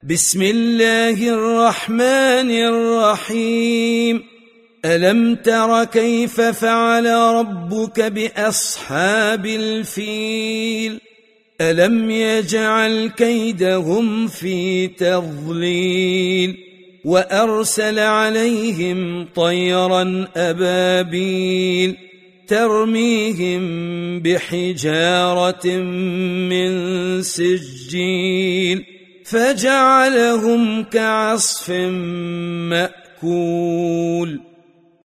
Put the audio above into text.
بسم الله الرحمن الرحيم. ألم تر كيف فعل ربك بأصحاب الفيل؟ ألم يجعل كيدهم في تضليل وأرسل عليهم طيرا أبابيل ترميهم بحجارة من سجيل فجعلهم كعصف مأكول.